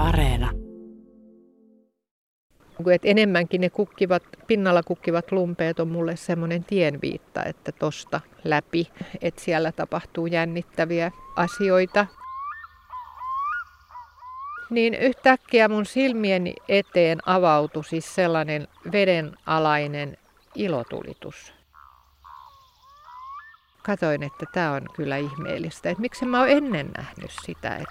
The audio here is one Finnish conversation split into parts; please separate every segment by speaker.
Speaker 1: Areena.
Speaker 2: Et enemmänkin ne pinnalla kukkivat lumpeet on mulle semmoinen tienviitta, että tosta läpi, että siellä tapahtuu jännittäviä asioita. Niin yhtäkkiä mun silmieni eteen avautui siis sellainen vedenalainen ilotulitus. Katoin, että tämä on kyllä ihmeellistä, että miksi mä oon ennen nähnyt sitä.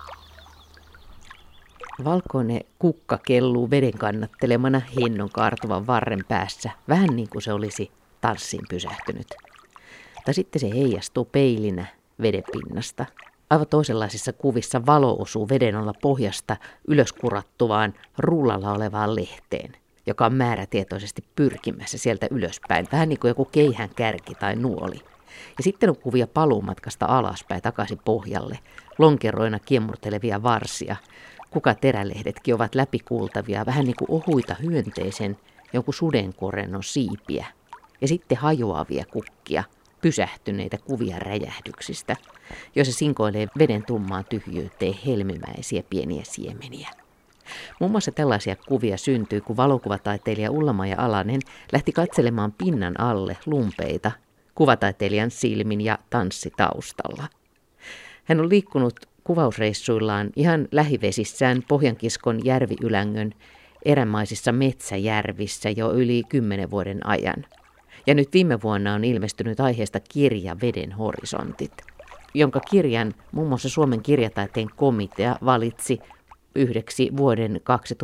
Speaker 3: Valkoinen kukka kelluu veden kannattelemana hennon kaartuvan varren päässä, vähän niin kuin se olisi tanssiin pysähtynyt. Tai sitten se heijastuu peilinä vedenpinnasta. Aivan toisenlaisissa kuvissa valo osuu veden alla pohjasta ylöskurattuvaan rullalla olevaan lehteen, joka on määrätietoisesti pyrkimässä sieltä ylöspäin, vähän niin kuin joku keihään kärki tai nuoli. Ja sitten on kuvia paluumatkasta alaspäin takaisin pohjalle, lonkeroina kiemurtelevia varsia. Kukaterälehdetkin ovat läpikuultavia, vähän niin kuin ohuita hyönteisen jonkun sudenkorennon siipiä. Ja sitten hajoavia kukkia, pysähtyneitä kuvia räjähdyksistä, joissa sinkoilee veden tummaan tyhjyyteen helmimäisiä pieniä siemeniä. Muun muassa tällaisia kuvia syntyi, kun valokuvataiteilija Ulla-Maija Alanen lähti katselemaan pinnan alle lumpeita kuvataiteilijan silmin ja tanssitaustalla. Hän on liikkunut kuvausreissuillaan ihan lähivesissään Pohjankiskon järviylängön erämaisissa metsäjärvissä jo yli 10 vuoden ajan. Ja nyt viime vuonna on ilmestynyt aiheesta kirja Veden horisontit, jonka kirjan muun muassa Suomen kirjataiteen komitea valitsi yhdeksi vuoden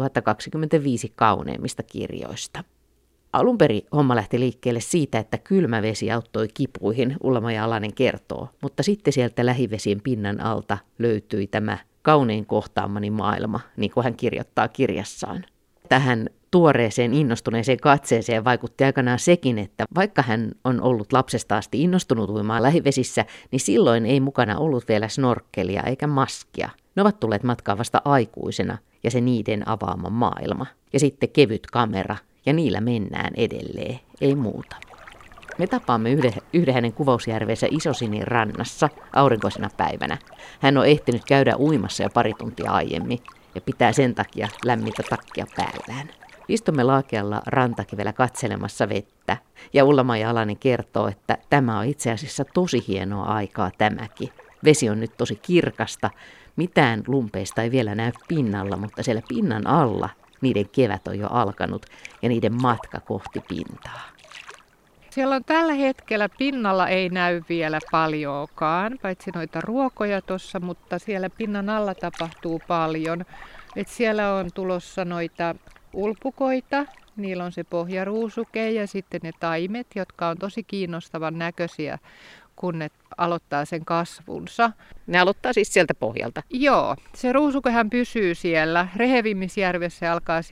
Speaker 3: 2025 kauneimmista kirjoista. Alun perin homma lähti liikkeelle siitä, että kylmä vesi auttoi kipuihin, Ulla-Maija Alanen kertoo, mutta sitten sieltä lähivesien pinnan alta löytyi tämä kaunein kohtaamani maailma, niin kuin hän kirjoittaa kirjassaan. Tähän tuoreeseen innostuneeseen katseeseen vaikutti aikanaan sekin, että vaikka hän on ollut lapsesta asti innostunut uimaan lähivesissä, niin silloin ei mukana ollut vielä snorkkelia eikä maskia. Ne ovat tulleet matkaan vasta aikuisena ja se niiden avaama maailma. Ja sitten kevyt kamera. Ja niillä mennään edelleen, ei muuta. Me tapaamme yhden hänen kuvausjärveensä Isosinin rannassa aurinkoisena päivänä. Hän on ehtinyt käydä uimassa jo pari tuntia aiemmin ja pitää sen takia lämmintä takkia päällään. Istumme laakealla rantakivellä katselemassa vettä ja Ulla-Maija Alanen kertoo, että tämä on itse asiassa tosi hienoa aikaa tämäkin. Vesi on nyt tosi kirkasta, mitään lumpeista ei vielä näy pinnalla, mutta siellä pinnan alla niiden kevät on jo alkanut ja niiden matka kohti pintaa.
Speaker 2: Siellä on tällä hetkellä pinnalla ei näy vielä paljoakaan, paitsi noita ruokoja tuossa, mutta siellä pinnan alla tapahtuu paljon. Et siellä on tulossa noita ulpukoita, niillä on se pohjaruusuke ja sitten ne taimet, jotka on tosi kiinnostavan näköisiä, kun ne aloittaa sen kasvunsa.
Speaker 3: Ne aloittaa siis sieltä pohjalta?
Speaker 2: Joo, se ruusukehän pysyy siellä. Rehevimmisjärvessä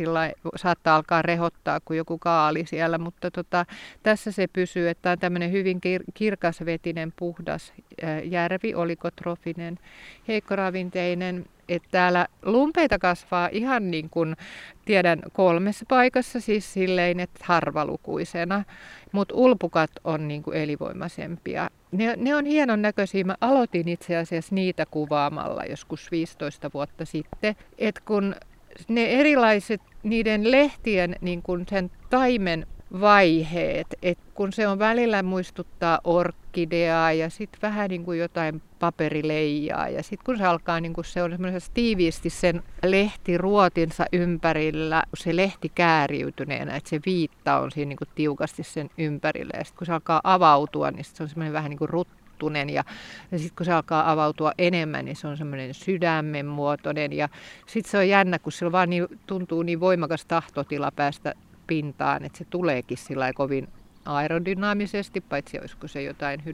Speaker 2: saattaa alkaa rehottaa kuin joku kaali siellä, mutta tässä se pysyy, että on tämmöinen hyvin kirkasvetinen, puhdas järvi, olikotrofinen, heikkoravinteinen. Että täällä lumpeita kasvaa ihan niin kuin tiedän 3 paikassa, siis silleen, että harvalukuisena, mutta ulpukat on niin kuin elinvoimaisempia. Ne on hienon näköisiä. Mä aloitin itse asiassa niitä kuvaamalla joskus 15 vuotta sitten, että kun ne erilaiset niiden lehtien niin kuin sen taimen vaiheet, että kun se on välillä muistuttaa orkideaa ja sitten vähän niin kuin jotain paperileijaa ja sitten kun se alkaa niin kuin se on semmoisessa tiiviisti sen lehtiruotinsa ympärillä, se lehti kääriytyneenä, että se viitta on siinä niin kuin tiukasti sen ympärillä ja sitten kun se alkaa avautua, niin se on semmoinen vähän niin kuin ruttunen ja sitten kun se alkaa avautua enemmän, niin se on semmoinen sydämen muotoinen ja sitten se on jännä, kun sillä vaan tuntuu niin voimakas tahtotila päästä pintaan, että se tuleekin sillä kovin aerodynaamisesti, paitsi olisiko se jotain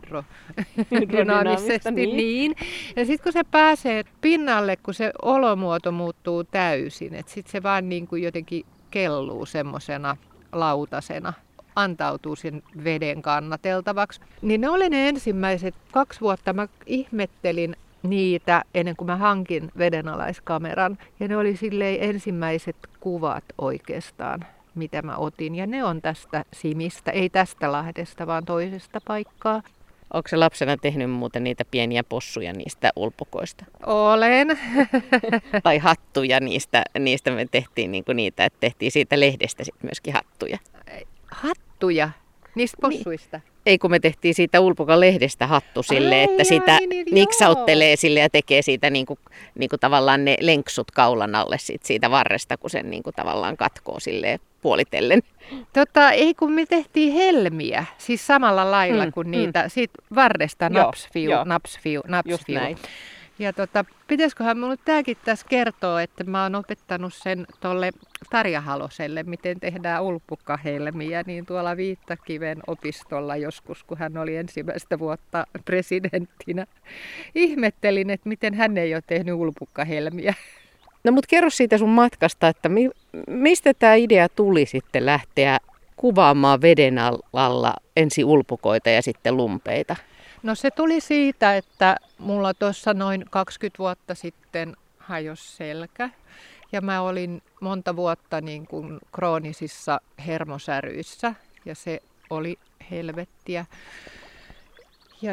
Speaker 2: hydrodynaamisesti. Niin. Ja sitten kun se pääsee pinnalle, kun se olomuoto muuttuu täysin, että sitten se vaan niin kuin jotenkin kelluu semmoisena lautasena, antautuu sen veden kannateltavaksi. Niin ne oli ne ensimmäiset 2 vuotta, mä ihmettelin niitä ennen kuin mä hankin vedenalaiskameran. Ja ne oli silleen ensimmäiset kuvat oikeastaan, mitä mä otin. Ja ne on tästä Simistä, ei tästä Lahdesta, vaan toisesta paikkaa.
Speaker 3: Onko se lapsena tehnyt muuten niitä pieniä possuja niistä ulpukoista?
Speaker 2: Olen.
Speaker 3: Tai hattuja niistä me tehtiin niin kuin niitä, että tehtiin siitä lehdestä sitten myöskin hattuja.
Speaker 2: Hattuja? Niistä possuista?
Speaker 3: Ei, kun me tehtiin siitä ulpukan lehdestä hattu sille, että sitä niksauttelee sille ja tekee siitä niin kuin tavallaan ne lenksut kaulan alle siitä varresta, kun sen niin kuin tavallaan katkoo silleen puolitellen.
Speaker 2: Ei kun me tehtiin helmiä, siis samalla lailla kuin niitä, siitä varresta napsfiu. Ja pitäisiköhän minulle tämäkin tässä kertoa, että mä oon opettanut sen tolle Tarja Haloselle, miten tehdään ulpukkahelmiä, niin tuolla Viittakiven opistolla joskus, kun hän oli ensimmäistä vuotta presidenttinä. Ihmettelin, että miten hän ei ole tehnyt ulpukkahelmiä.
Speaker 3: No mut kerro siitä sun matkasta, että mistä tämä idea tuli sitten lähteä kuvaamaan veden alla ensin ulpukoita ja sitten lumpeita?
Speaker 2: No se tuli siitä, että mulla tuossa noin 20 vuotta sitten hajosi selkä ja mä olin monta vuotta niin kuin kroonisissa hermosäryissä ja se oli helvettiä. Ja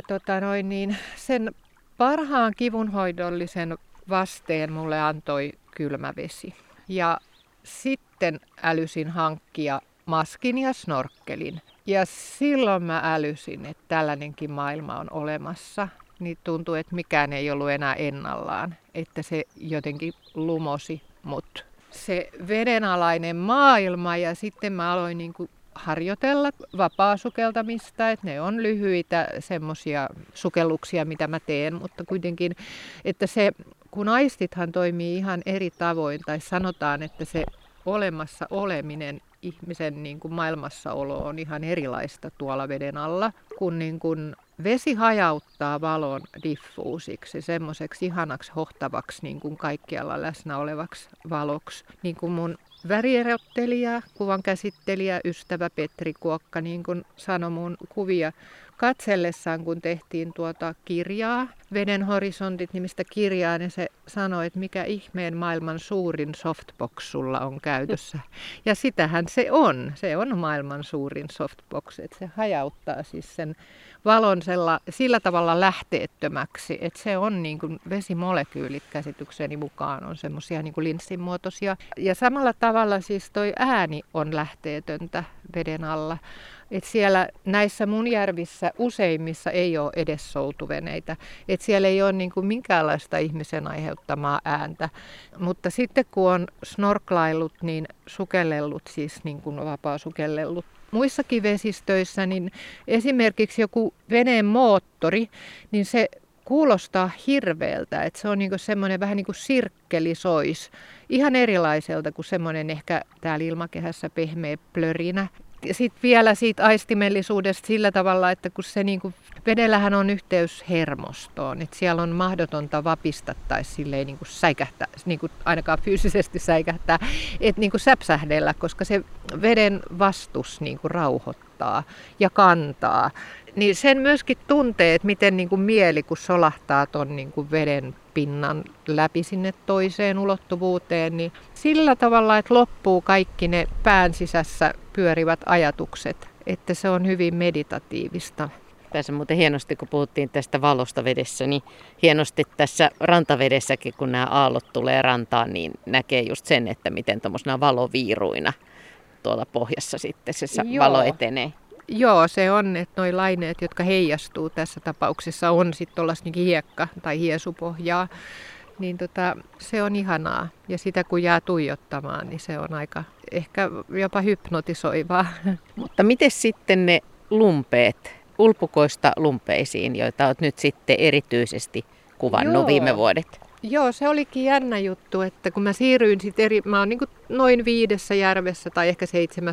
Speaker 2: sen parhaan kivunhoidollisen vasteen mulle antoi kylmä vesi. Ja sitten älysin hankkia maskin ja snorkkelin. Ja silloin mä älysin, että tällainenkin maailma on olemassa. Niin tuntui, että mikään ei ollut enää ennallaan. Että se jotenkin lumosi mut. Se vedenalainen maailma ja sitten mä aloin niinku harjoitella vapaasukeltamista. Että ne on lyhyitä semmoisia sukelluksia, mitä mä teen. Mutta kuitenkin, että se, kun aistithan toimii ihan eri tavoin. Tai sanotaan, että se olemassa oleminen ihmisen niin kuin maailmassaolo on ihan erilaista tuolla veden alla, kun niin kuin vesi hajauttaa valon diffuusiksi, semmoiseksi ihanaksi hohtavaksi niin kuin kaikkialla läsnä olevaksi valoksi. Niin kuin mun värierottelija, kuvan käsittelijä, ystävä Petri Kuokka niin kuin sanoi mun kuvia katsellessaan, kun tehtiin tuota kirjaa, Veden horisontit nimistä kirjaa, niin se sanoi, että mikä ihmeen maailman suurin softbox sulla on käytössä. Ja sitähän se on. Se on maailman suurin softbox, että se hajauttaa siis sen valon sillä tavalla lähteettömäksi, että se on niin kuin vesimolekyylit käsitykseni mukaan on semmoisia niin kuin linssin muotoisia. Ja samalla tavalla siis toi ääni on lähteetöntä veden alla. Että siellä näissä mun järvissä useimmissa ei ole edes soutuveneitä. Että siellä ei ole niin kuin minkäänlaista ihmisen aiheuttamaa ääntä. Mutta sitten kun on snorklaillut, niin sukellellut, siis niin kuin vapaa sukellellut muissakin vesistöissä, niin esimerkiksi joku veneen moottori, niin se kuulostaa hirveältä, että se on niinku semmoinen vähän niin kuin sirkkeli sois. Ihan erilaiselta kuin semmoinen ehkä täällä ilmakehässä pehmeä plörinä. Sitten vielä siitä aistimellisuudesta sillä tavalla, että kun se niinku, vedellähän on yhteys hermostoon, että siellä on mahdotonta vapista tai silleen niinku säikähtää, niinku ainakaan fyysisesti säikähtää, että niinku säpsähdellä, koska se veden vastus niinku rauhoittaa ja kantaa. Niin sen myöskin tuntee, että miten niin kuin mieli, kun solahtaa ton niin kuin veden pinnan läpi sinne toiseen ulottuvuuteen, niin sillä tavalla, että loppuu kaikki ne pään sisässä pyörivät ajatukset, että se on hyvin meditatiivista.
Speaker 3: Tässä muuten hienosti, kun puhuttiin tästä valosta vedessä, niin hienosti tässä rantavedessäkin, kun nämä aallot tulee rantaan, niin näkee just sen, että miten tuommoisena valoviiruina tuolla pohjassa sitten se valo etenee.
Speaker 2: Joo, se on, että nuo laineet, jotka heijastuu tässä tapauksessa, on sitten tuollaista hiekka- tai hiesupohjaa. Niin se on ihanaa. Ja sitä kun jää tuijottamaan, niin se on aika ehkä jopa hypnotisoivaa.
Speaker 3: Mutta miten sitten ne lumpeet, ulpukoista lumpeisiin, joita olet nyt sitten erityisesti kuvannut viime vuodet?
Speaker 2: Joo, se olikin jännä juttu, että kun mä siirryin sitten mä oon niin kuin noin 5 järvessä tai ehkä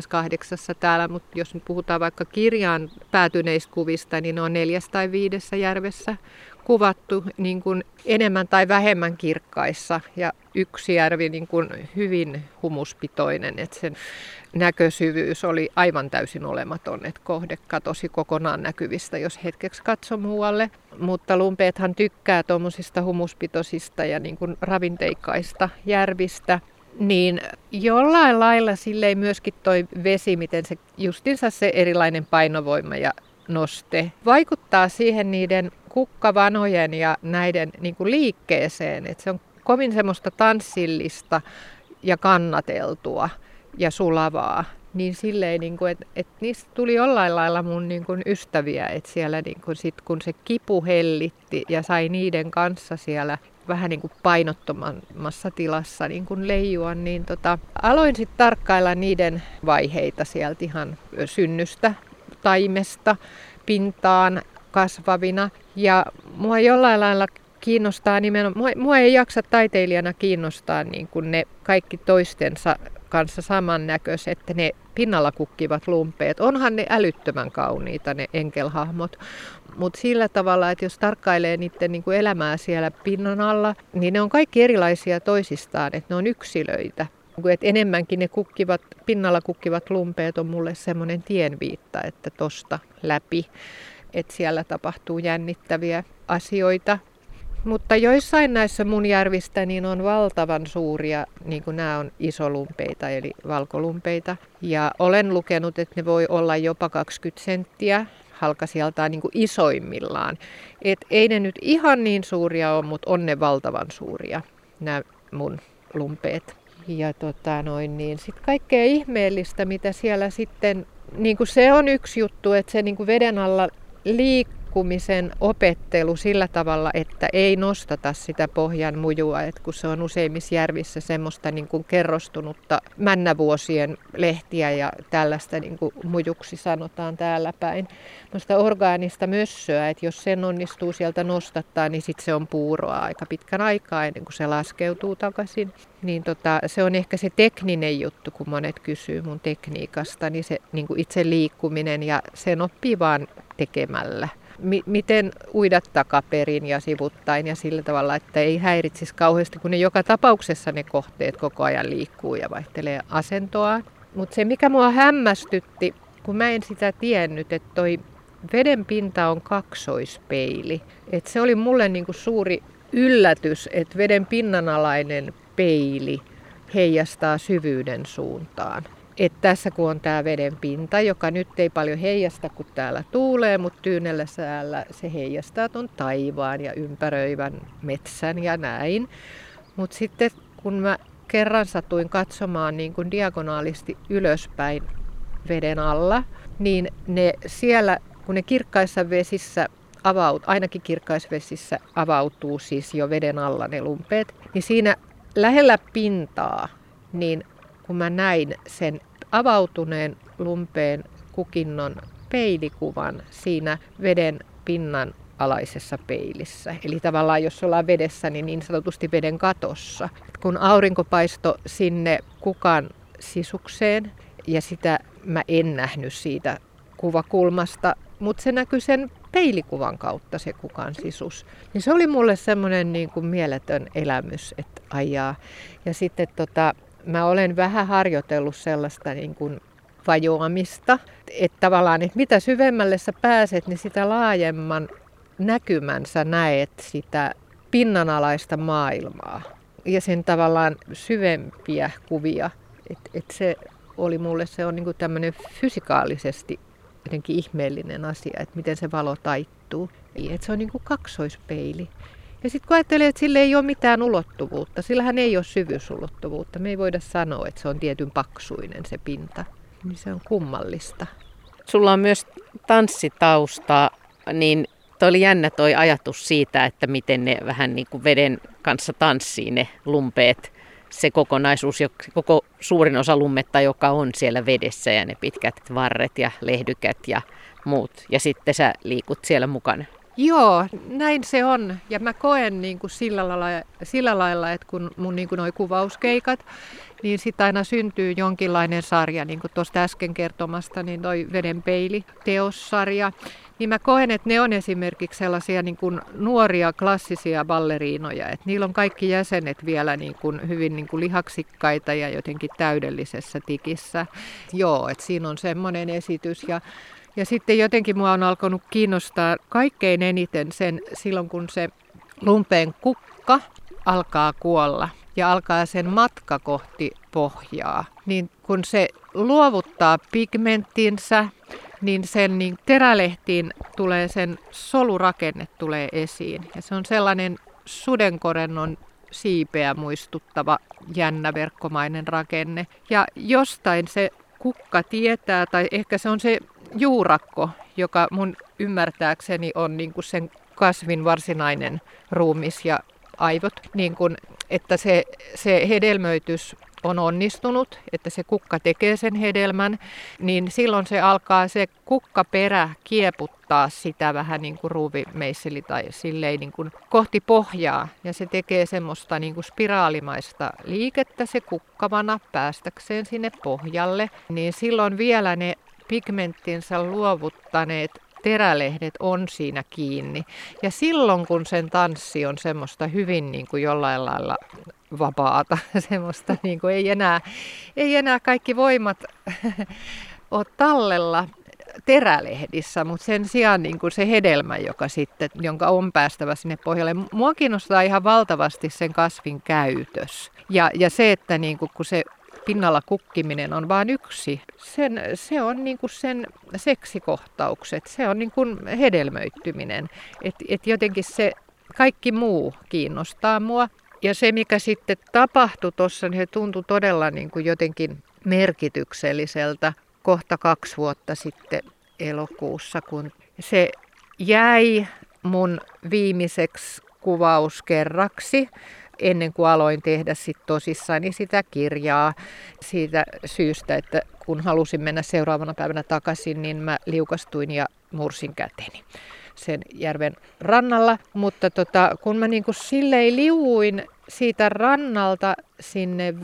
Speaker 2: 7-8 täällä, mutta jos nyt puhutaan vaikka kirjaan päätyneistä kuvista, niin ne on 4 tai 5 järvessä kuvattu niin kuin enemmän tai vähemmän kirkkaissa ja yksi järvi niin kuin hyvin humuspitoinen, että sen näkösyvyys oli aivan täysin olematon, että kohde katosi kokonaan näkyvistä, jos hetkeksi katsoi muualle. Mutta lumpeethan tykkää tuommoisista humuspitoisista ja niin kuin ravinteikkaista järvistä. Niin jollain lailla silleen myöskin toi vesi, miten se justinsa se erilainen painovoima ja noste vaikuttaa siihen niiden kukkavanojen ja näiden niin kuin liikkeeseen, että se on kovin semmoista tanssillista ja kannateltua ja sulavaa. Niin silleen, niin kuin, että niistä tuli jollain lailla mun niin kuin ystäviä, että siellä niin kuin sit, kun se kipu hellitti ja sai niiden kanssa siellä vähän niin kuin painottomammassa tilassa niin kuin leijua, niin aloin sitten tarkkailla niiden vaiheita sieltä ihan synnystä, taimesta, pintaan kasvavina. Ja mua jollain lailla kiinnostaa nimenomaan, mua ei jaksa taiteilijana kiinnostaa niin kuin ne kaikki toistensa kanssa samannäköiset, että ne pinnalla kukkivat lumpeet. Onhan ne älyttömän kauniita, ne enkelhahmot. Mutta sillä tavalla, että jos tarkkailee niiden niin kuin elämää siellä pinnan alla, niin ne on kaikki erilaisia toisistaan, että ne on yksilöitä. Et enemmänkin ne pinnalla kukkivat lumpeet on mulle semmoinen tienviitta, että tosta läpi, että siellä tapahtuu jännittäviä asioita. Mutta joissain näissä mun järvistä niin on valtavan suuria, niin kuin nämä on isolumpeita eli valkolumpeita. Ja olen lukenut, että ne voi olla jopa 20 senttiä halkasijaltaan niin kuin isoimmillaan. Et ei ne nyt ihan niin suuria ole, mutta on ne valtavan suuria, nämä mun lumpeet. Ja niin sitten kaikkea ihmeellistä, mitä siellä sitten, niin kuin se on yksi juttu, että se niin kuin veden alla liikkumisen opettelu sillä tavalla, että ei nostata sitä pohjan mujua, että kun se on useimmissa järvissä semmoista niin kuin kerrostunutta männävuosien lehtiä ja tällaista niin kuin mujuksi sanotaan täällä päin. Musta orgaanista mössöä, että jos sen onnistuu sieltä nostattaa, niin sitten se on puuroa aika pitkän aikaa ennen kuin se laskeutuu takaisin. Niin se on ehkä se tekninen juttu, kun monet kysyy mun tekniikasta, niin se niin kuin itse liikkuminen ja sen oppii vaan tekemällä. Miten uida takaperin ja sivuttain ja sillä tavalla, että ei häiritsisi kauheasti, kun ne joka tapauksessa ne kohteet koko ajan liikkuu ja vaihtelee asentoaan. Mutta se mikä mua hämmästytti, kun mä en sitä tiennyt, että toi veden pinta on kaksoispeili. Et se oli mulle niinku suuri yllätys, että veden pinnanalainen peili heijastaa syvyyden suuntaan. Et tässä kun on tämä veden pinta, joka nyt ei paljon heijasta, kun täällä tuulee, mutta tyynellä säällä se heijastaa ton taivaan ja ympäröivän metsän ja näin. Mutta sitten kun mä kerran satuin katsomaan niin kuin diagonaalisti ylöspäin veden alla, niin ne siellä, kun ne kirkkaissa vesissä ainakin kirkkaisvesissä avautuu siis jo veden alla ne lumpeet, niin siinä lähellä pintaa, niin kun mä näin sen avautuneen lumpeen kukinnon peilikuvan siinä veden pinnan alaisessa peilissä. Eli tavallaan jos ollaan vedessä, niin sanotusti veden katossa. Kun aurinko paistoi sinne kukan sisukseen, ja sitä mä en nähnyt siitä kuvakulmasta, mutta se näkyi sen peilikuvan kautta se kukan sisus. Niin se oli mulle semmoinen niin kuin mieletön elämys, että ajaa. Ja sitten mä olen vähän harjoitellut sellaista niin kuin vajoamista, että tavallaan, että mitä syvemmälle sä pääset, niin sitä laajemman näkymän sä näet sitä pinnanalaista maailmaa ja sen tavallaan syvempiä kuvia. Että se oli mulle, se on niin kuin tämmöinen fysikaalisesti jotenkin ihmeellinen asia, että miten se valo taittuu. Että se on niin kuin kaksoispeili. Ja sitten kun ajattelee, että sillä ei ole mitään ulottuvuutta, sillähän ei ole syvyysulottuvuutta. Me ei voida sanoa, että se on tietyn paksuinen se pinta. Niin se on kummallista.
Speaker 3: Sulla on myös tanssitausta, niin toi oli jännä toi ajatus siitä, että miten ne vähän niin kuin veden kanssa tanssii ne lumpeet. Se kokonaisuus, koko suurin osa lummetta, joka on siellä vedessä ja ne pitkät varret ja lehdykät ja muut. Ja sitten sä liikut siellä mukana.
Speaker 2: Joo, näin se on. Ja mä koen niin kuin sillä lailla, että kun mun niin kuin noi kuvauskeikat, niin sitten aina syntyy jonkinlainen sarja, niin kuin tuosta äsken kertomasta, niin toi vedenpeili-teossarja. Niin mä koen, että ne on esimerkiksi sellaisia niin kuin nuoria klassisia balleriinoja, että niillä on kaikki jäsenet vielä niin kuin hyvin niin kuin lihaksikkaita ja jotenkin täydellisessä tikissä. Joo, että siinä on semmoinen esitys. Ja sitten jotenkin mua on alkanut kiinnostaa kaikkein eniten silloin, kun se lumpeen kukka alkaa kuolla ja alkaa sen matka kohti pohjaa. Niin kun se luovuttaa pigmenttinsä, niin sen niin terälehtiin tulee sen solurakenne tulee esiin. Ja se on sellainen sudenkorennon siipeä muistuttava jännä verkkomainen rakenne. Ja jostain se kukka tietää, tai ehkä se on se juurakko, joka mun ymmärtääkseni on niin kuin sen kasvin varsinainen ruumis ja aivot, niin kuin, että se hedelmöitys on onnistunut, että se kukka tekee sen hedelmän, niin silloin se alkaa se kukkaperä kieputtaa sitä vähän niin kuin ruuvimeisseli tai silleen niin kuin kohti pohjaa. Ja se tekee semmoista niin kuin spiraalimaista liikettä se kukkavana päästäkseen sinne pohjalle. Niin silloin vielä ne pigmenttinsä luovuttaneet terälehdet on siinä kiinni. Ja silloin kun sen tanssi on semmoista hyvin niin kuin jollain lailla vapaata, semmoista niin kuin ei enää kaikki voimat ole tallella terälehdissä, mutta sen sijaan niin kuin se hedelmä, jonka on päästävä sinne pohjalle. Mua kiinnostaa ihan valtavasti sen kasvin käytös. Ja se, että niin kuin, kun se pinnalla kukkiminen on vain yksi. Se on niin kuin sen seksikohtaukset, se on niin kuin hedelmöittyminen. Et jotenkin se kaikki muu kiinnostaa mua. Ja se, mikä sitten tapahtui tuossa, niin se tuntui todella niin kuin jotenkin merkitykselliseltä kohta 2 vuotta sitten elokuussa, kun se jäi mun viimeiseksi kuvauskerraksi. Ennen kuin aloin tehdä tosissani sitä kirjaa siitä syystä, että kun halusin mennä seuraavana päivänä takaisin, niin mä liukastuin ja mursin käteni sen järven rannalla. Mutta kun mä niin kuin silleen liuuin siitä rannalta sinne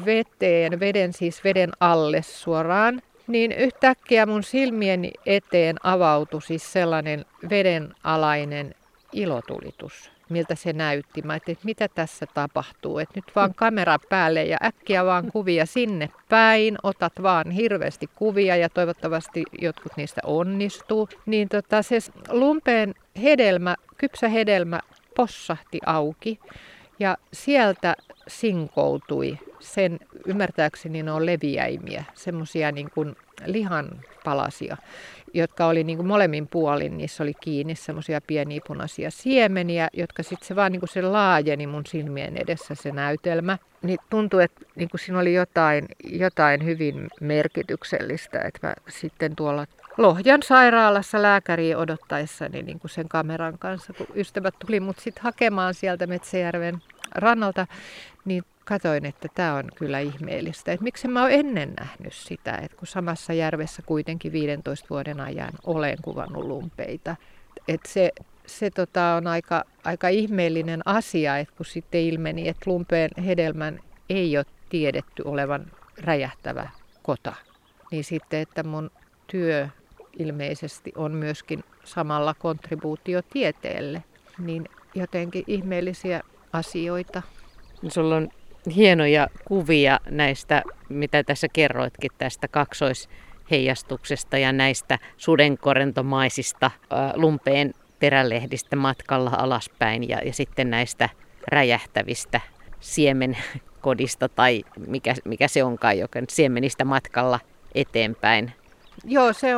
Speaker 2: veden alle suoraan, niin yhtäkkiä mun silmieni eteen avautui siis sellainen vedenalainen ilotulitus. Miltä se näytti. Mä ajattelin, että mitä tässä tapahtuu. Että nyt vaan kamera päälle ja äkkiä vaan kuvia sinne päin. Otat vaan hirveästi kuvia ja toivottavasti jotkut niistä onnistuu. Niin se lumpeen kypsä hedelmä possahti auki ja sieltä sinkoutui. Sen ymmärtääkseni ne on leviäimiä, semmoisia niin kuin lihanpalasia, jotka oli niin kuin molemmin puolin, niissä oli kiinni semmoisia pieniä punaisia siemeniä, jotka sitten se vaan niin kuin se laajeni mun silmien edessä se näytelmä. Niin tuntui, että niin kuin siinä oli jotain hyvin merkityksellistä, että mä sitten tuolla Lohjan sairaalassa lääkäriä odottaessani niin kuin sen kameran kanssa, kun ystävät tuli mut sitten hakemaan sieltä Metsäjärven rannalta, niin katoin, että tämä on kyllä ihmeellistä. Että miksi mä oon ennen nähnyt sitä, että kun samassa järvessä kuitenkin 15 vuoden ajan olen kuvannut lumpeita. Että se on aika ihmeellinen asia, että kun sitten ilmeni, että lumpeen hedelmän ei ole tiedetty olevan räjähtävä kota. Niin sitten, että mun työ ilmeisesti on myöskin samalla kontribuutio tieteelle, niin jotenkin ihmeellisiä asioita.
Speaker 3: Sulla on hienoja kuvia näistä, mitä tässä kerroitkin, tästä kaksoisheijastuksesta ja näistä sudenkorentomaisista lumpeen terälehdistä matkalla alaspäin ja sitten näistä räjähtävistä siemenkodista tai mikä se onkaan, joka siemenistä matkalla eteenpäin.
Speaker 2: Joo, se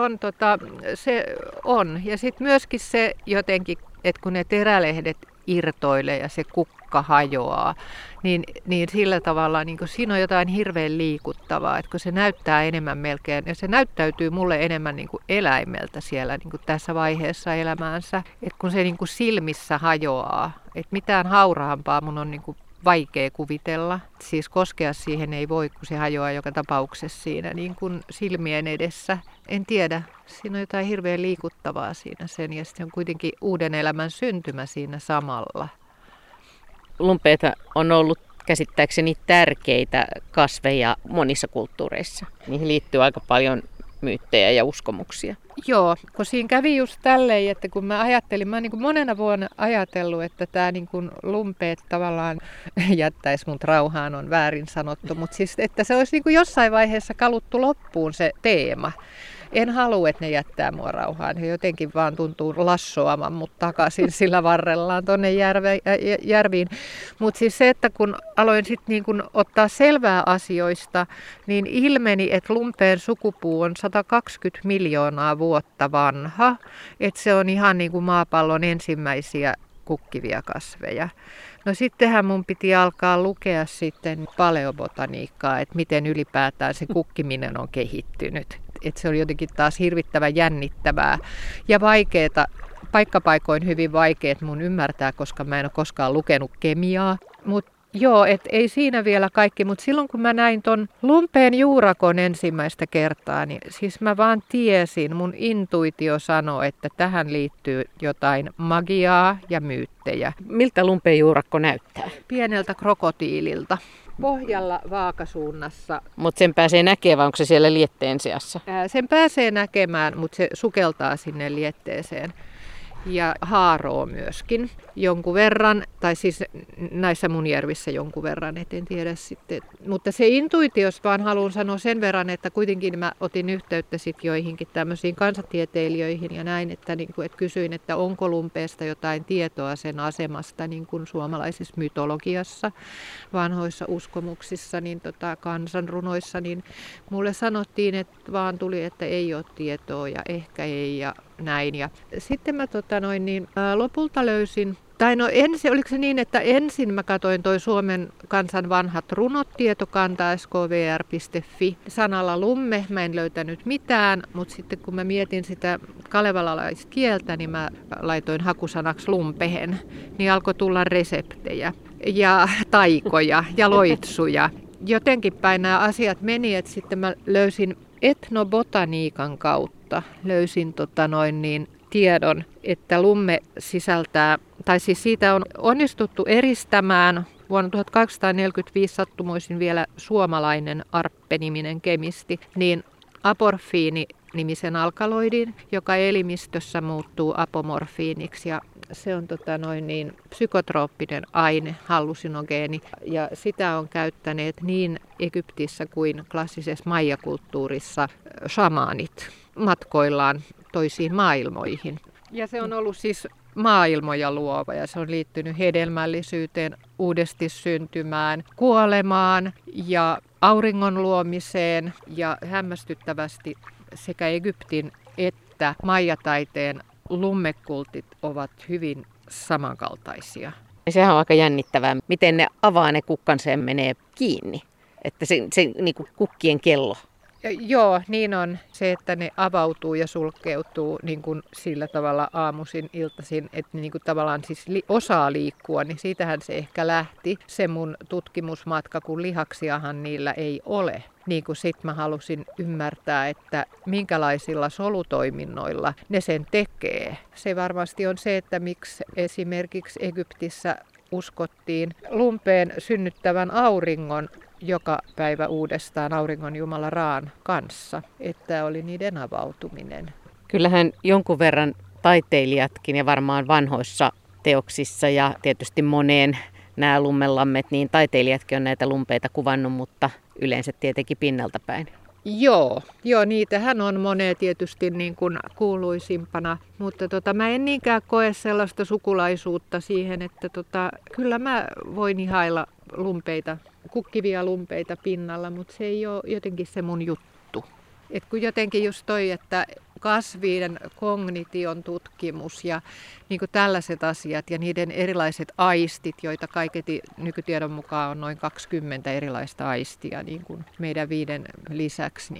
Speaker 2: on. Ja sitten myöskin se jotenkin, että kun ne terälehdet irtoilee ja se kukka hajoaa, niin sillä tavalla niin siinä on jotain hirveän liikuttavaa, että kun se näyttää enemmän melkein, ja se näyttäytyy mulle enemmän niin kuin eläimeltä siellä niin kuin tässä vaiheessa elämäänsä, että kun se niin kuin silmissä hajoaa, että mitään hauraampaa mun on niin kuin vaikea kuvitella. Siis koskea siihen ei voi, kun se hajoaa joka tapauksessa siinä niin kuin silmien edessä. En tiedä, siinä on jotain hirveän liikuttavaa siinä sen ja sitten on kuitenkin uuden elämän syntymä siinä samalla.
Speaker 3: Lumpeita on ollut käsittääkseni tärkeitä kasveja monissa kulttuureissa. Niihin liittyy aika paljon myyttejä ja uskomuksia.
Speaker 2: Joo, kun siinä kävi just tälleen, että kun mä oon niin kuin monena vuonna ajatellut, että tämä niin kuin lumpeet tavallaan jättäisi mut rauhaan, on väärin sanottu, mutta siis että se olisi niin kuin jossain vaiheessa kaluttu loppuun se teema. en halua, että ne jättää mua rauhaan. He jotenkin vaan tuntuu lassoamaan mut takaisin sillä varrellaan tuonne järviin. Mutta siis se, että kun aloin sitten niin kun ottaa selvää asioista, niin ilmeni, että lumpeen sukupuu on 120 miljoonaa vuotta vanha. Että se on ihan niin kuin maapallon ensimmäisiä kukkivia kasveja. No sittenhän mun piti alkaa lukea sitten paleobotaniikkaa, että miten ylipäätään se kukkiminen on kehittynyt. Että se oli jotenkin taas hirvittävän jännittävää ja vaikeaa, paikkapaikoin hyvin vaikeat mun ymmärtää, koska mä en ole koskaan lukenut kemiaa. Joo, et ei siinä vielä kaikki, mutta silloin kun mä näin ton lumpeen juurakon ensimmäistä kertaa, niin siis mä vaan tiesin, mun intuitio sanoi, että tähän liittyy jotain magiaa ja myyttejä.
Speaker 3: Miltä lumpeen juurakko näyttää?
Speaker 2: Pieneltä krokotiililta. Pohjalla vaakasuunnassa.
Speaker 3: Mutta sen pääsee näkemään, vai onko se siellä lietteen seassa?
Speaker 2: Sen pääsee näkemään, mutta se sukeltaa sinne lietteeseen. Ja haaroo myöskin jonkun verran, tai siis näissä mun järvissä jonkun verran, et en tiedä sitten. Mutta se intuitios vaan haluan sanoa sen verran, että kuitenkin mä otin yhteyttä sitten joihinkin tämmöisiin kansatieteilijöihin ja näin, että, että kysyin, että onko lumpeesta jotain tietoa sen asemasta niin kuin suomalaisessa mytologiassa, vanhoissa uskomuksissa, niin kansanrunoissa, niin mulle sanottiin, että vaan tuli, että ei ole tietoa ja ehkä ei ja näin. Ja sitten mä lopulta löysin, oliko se niin, että ensin mä katsoin toi Suomen kansan vanhat runot tietokanta skvr.fi sanalla lumme, mä en löytänyt mitään, mutta sitten kun mä mietin sitä kalevalaiskieltä, niin mä laitoin hakusanaksi lumpehen, niin alkoi tulla reseptejä ja taikoja ja loitsuja. Jotenkin päin nämä asiat meni, että sitten mä löysin etnobotaniikan kautta, löysin tiedon, että lumme sisältää, tai siis siitä on onnistuttu eristämään vuonna 1845 sattumoisin vielä suomalainen Arppe-niminen kemisti, niin aporfiini-nimisen alkaloidin, joka elimistössä muuttuu apomorfiiniksi ja se on psykotrooppinen aine, hallusinogeeni ja sitä on käyttäneet niin Egyptissä kuin klassisessa maijakulttuurissa shamaanit matkoillaan toisiin maailmoihin. Ja se on ollut siis maailmoja luova ja se on liittynyt hedelmällisyyteen, uudesti syntymään, kuolemaan ja auringon luomiseen ja hämmästyttävästi sekä Egyptin että maijataiteen lummekultit ovat hyvin samankaltaisia.
Speaker 3: Sehän on aika jännittävää, miten ne avaa ne kukkansa ja menee kiinni, että se niin kuin kukkien kello.
Speaker 2: Joo, niin on se, että ne avautuu ja sulkeutuu niin kuin sillä tavalla aamuisin, iltaisin, että ne niin kuin tavallaan siis osaa liikkua, niin siitähän se ehkä lähti se mun tutkimusmatka, kun lihaksiahan niillä ei ole. Niin kuin sit mä halusin ymmärtää, että minkälaisilla solutoiminnoilla ne sen tekee. Se varmasti on se, että miksi esimerkiksi Egyptissä uskottiin lumpeen synnyttävän auringon joka päivä uudestaan auringon jumala Raan kanssa, että oli niiden avautuminen.
Speaker 3: Kyllähän jonkun verran taiteilijatkin ja varmaan vanhoissa teoksissa ja tietysti moneen nämä lummelammet, niin taiteilijatkin on näitä lumpeita kuvannut, mutta yleensä tietenkin pinnalta päin.
Speaker 2: Joo, niitähän on monia tietysti niin kuin kuuluisimpana, mutta mä en niinkään koe sellaista sukulaisuutta siihen, että kyllä mä voin ihailla lumpeita, kukkivia lumpeita pinnalla, mutta se ei ole jotenkin se mun juttu. Et kun jotenkin just toi, että kasvien kognition tutkimus ja niin kuin tällaiset asiat ja niiden erilaiset aistit, joita kaiketi nykytiedon mukaan on noin 20 erilaista aistia niin kuin meidän 5 lisäksi,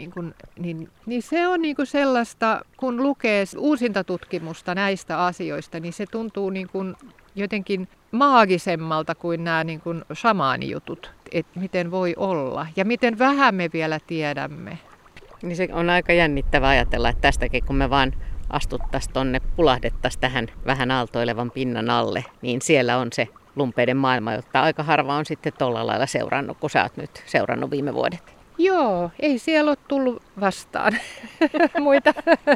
Speaker 2: niin se on niin kuin sellaista, kun lukee uusinta tutkimusta näistä asioista, niin se tuntuu niin kuin jotenkin maagisemmalta kuin nämä niin kuin shamaanijutut, että miten voi olla ja miten vähän me vielä tiedämme.
Speaker 3: Niin se on aika jännittävää ajatella, että tästäkin kun me vaan astuttaisiin tonne, pulahdettaisiin tähän vähän aaltoilevan pinnan alle, niin siellä on se lumpeiden maailma, jota aika harva on sitten tolla lailla seurannut, kun sä oot nyt seurannut viime vuodet.
Speaker 2: Joo, ei siellä ole tullut vastaan muita.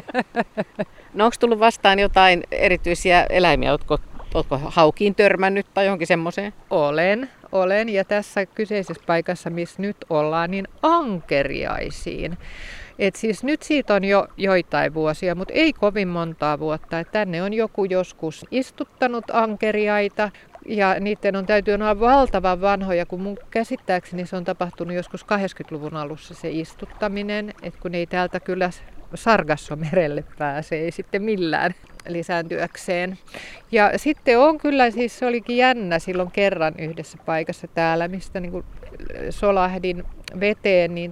Speaker 3: No onko tullut vastaan jotain erityisiä eläimiä? Ootko haukiin törmännyt tai johonkin semmoiseen?
Speaker 2: olen ja tässä kyseisessä paikassa, missä nyt ollaan, niin ankeriaisiin. Et siis nyt siitä on jo joitain vuosia, mutta ei kovin montaa vuotta. Et tänne on joku joskus istuttanut ankeriaita ja niiden on täytyy olla valtavan vanhoja, kun mun käsittääkseni se on tapahtunut joskus 80-luvun alussa se istuttaminen, että kun ei täältä kyllä Sargassomerelle pääse, ei sitten millään lisääntyäkseen. Ja sitten on kyllä, siis se olikin jännä silloin kerran yhdessä paikassa täällä, mistä niin kuin solahdin veteen, niin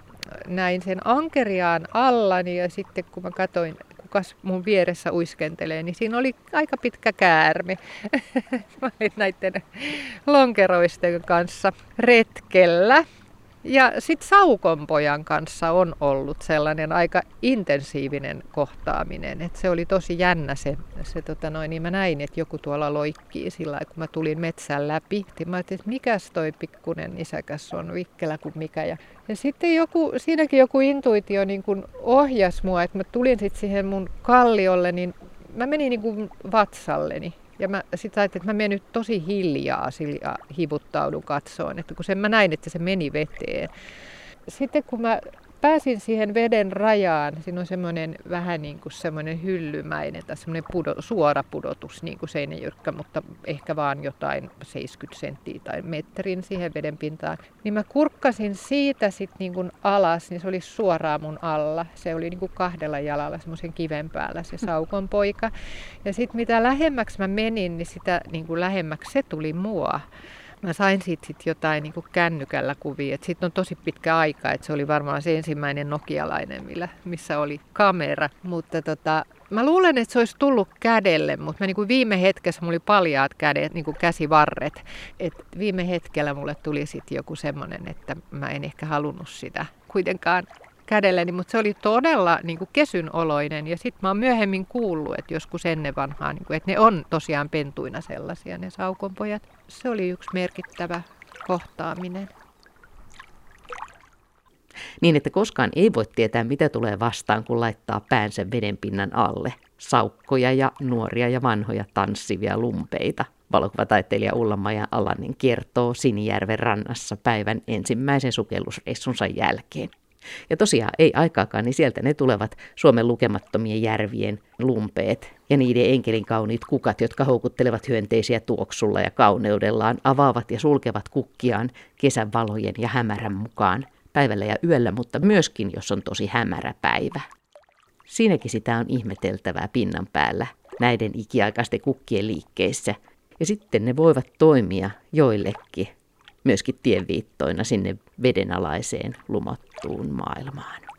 Speaker 2: näin sen ankeriaan allani ja sitten kun mä katsoin, kukas mun vieressä uiskentelee, niin siinä oli aika pitkä käärme. Mä olin näiden lonkeroisten kanssa retkellä. Ja sitten Saukonpojan kanssa on ollut sellainen aika intensiivinen kohtaaminen. Et se oli tosi jännä niin mä näin, että joku tuolla loikkii sillä lailla, kun mä tulin metsän läpi. Mä ajattelin, että mikäs toi pikkunen nisäkäs on, vikkelä kuin mikä. Ja sitten siinäkin joku intuitio niin kun ohjasi mua, että mä tulin sitten siihen mun kalliolle, niin mä menin niin kuin vatsalleni. Ja mä sitten ajattelin, että mä menen nyt tosi hiljaa sillä hivuttaudun katsoon, että kun mä näin, että se meni veteen. Sitten kun mä pääsin siihen veden rajaan, siinä on semmoinen vähän niin kuin semmoinen hyllymäinen tai semmoinen suora pudotus, niin kuin Seinäjyrkkä, mutta ehkä vaan jotain 70 senttiä tai metrin siihen veden pintaan. Niin mä kurkkasin siitä sitten niin kuin alas, niin se oli suoraan mun alla. Se oli niin kuin 2 jalalla semmoisen kiven päällä se Saukonpoika. Ja sitten mitä lähemmäksi mä menin, niin sitä niin kuin lähemmäksi se tuli mua. Mä sain siitä jotain niin kuin kännykällä kuvia. Sitten on tosi pitkä aika, että se oli varmaan se ensimmäinen nokialainen, missä oli kamera. Mutta mä luulen, että se olisi tullut kädelle, mutta niin kuin viime hetkessä mulla oli paljaat kädet, niin kuin käsivarret. Et viime hetkellä mulle tuli sitten joku semmoinen, että mä en ehkä halunnut sitä kuitenkaan kädelleni, mutta se oli todella niin kuin kesynoloinen. Ja sitten mä oon myöhemmin kuullut, että joskus ennen vanhaa, niin kuin, että ne on tosiaan pentuina sellaisia, ne Saukonpojat. Se oli yksi merkittävä kohtaaminen.
Speaker 3: Niin, että koskaan ei voi tietää, mitä tulee vastaan, kun laittaa päänsä vedenpinnan alle. Saukkoja ja nuoria ja vanhoja tanssivia lumpeita. Valokuvataiteilija Ulla-Maja Alanen kertoo Sinijärven rannassa päivän ensimmäisen sukellusreissunsa jälkeen. Ja tosiaan ei aikaakaan, niin sieltä ne tulevat Suomen lukemattomien järvien lumpeet ja niiden enkelin kauniit kukat, jotka houkuttelevat hyönteisiä tuoksulla ja kauneudellaan, avaavat ja sulkevat kukkiaan kesän valojen ja hämärän mukaan päivällä ja yöllä, mutta myöskin jos on tosi hämärä päivä. Siinäkin sitä on ihmeteltävää pinnan päällä näiden ikiaikaisten kukkien liikkeissä. Ja sitten ne voivat toimia joillekin myöskin tienviittoina sinne vedenalaiseen lumottuun maailmaan.